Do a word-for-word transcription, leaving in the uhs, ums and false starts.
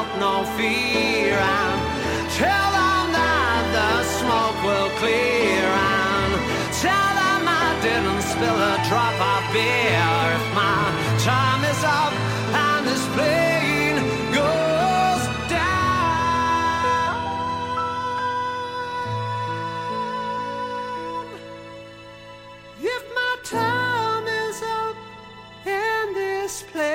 felt no fear, and tell them that the smoke will clear, and tell them I didn't spill a drop of beer. If my time is up and this plane goes down, if my time is up and this plane